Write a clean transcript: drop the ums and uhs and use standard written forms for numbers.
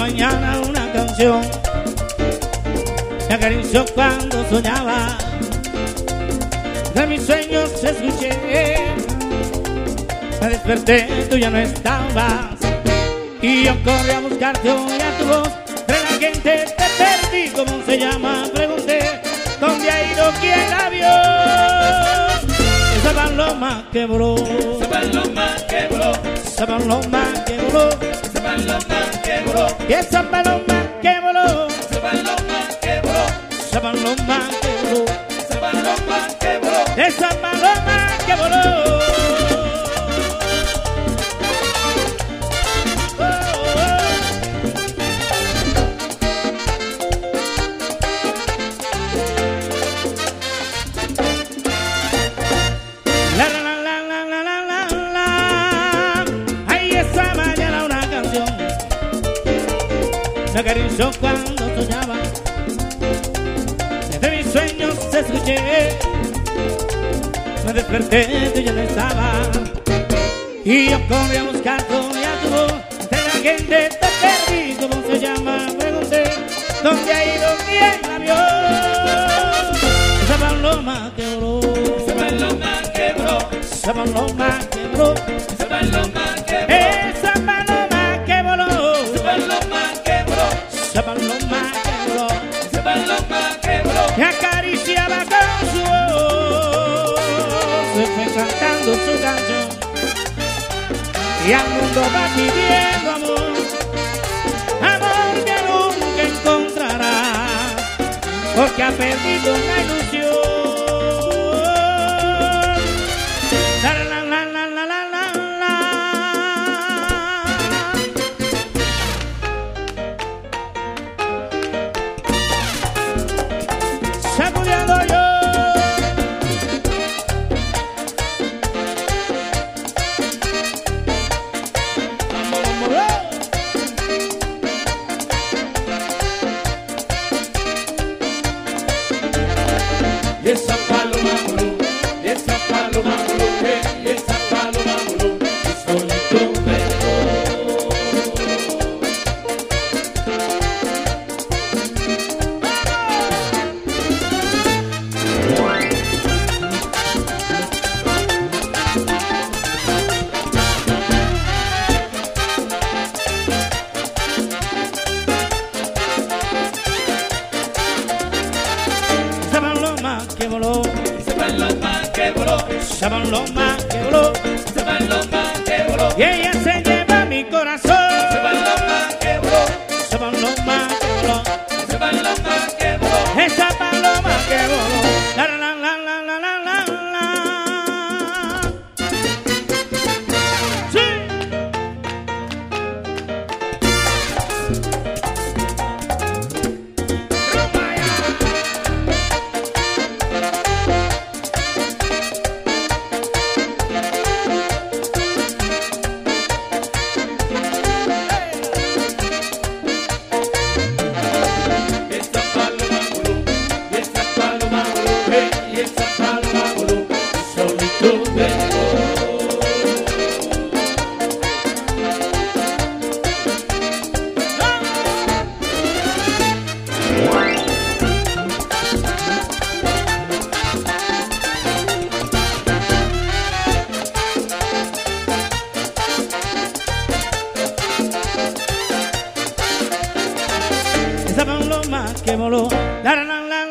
mañana una canción me acarició cuando soñaba. De mis sueños escuché, me desperté, tú ya no estabas. Y yo corrí a buscarte, oí a tu voz. Entre la gente te perdí, ¿cómo se llama? Pregunté, ¿dónde ha ido? ¿Quién la vio? Esa paloma que voló, esa paloma que voló, esa paloma que voló, esa paloma que voló, y esa paloma que voló, esa paloma que voló, esa paloma que voló, esa paloma que voló, esa paloma que voló. Me acarició cuando soñaba, desde mis sueños escuché, me desperté, tú ya no estaba. Y yo corrí a buscar y a tu voz, entre la gente te perdí, ¿cómo se llama? Pregunté, ¿dónde ha ido? ¿Quién la vio? Esa paloma que voló, esa paloma que voló, esa paloma que voló, esa paloma que voló, esa paloma que voló, esa paloma que voló, esa paloma que voló, esa paloma que voló, me acariciaba con su voz, se fue cantando su canción y al mundo va pidiendo amor, amor que nunca encontrará, porque ha perdido la ilusión. La, la, la, la, la, la, la, la. Sacudiendo yo. y esa paloma voló, y esa paloma voló, y esa paloma voló, y solito me dejó. Esa paloma que voló, Esa paloma que voló, esa paloma que voló, esa paloma que voló, y ella se lleva mi corazón. esa paloma que voló, Esa paloma que voló, esa paloma que voló, esa paloma que voló. La, la, la, la, la, la, la, la. Sí. esa paloma voló, y esa paloma voló, y esa paloma voló, y solito me dejó. Esa paloma que voló, la, la, la,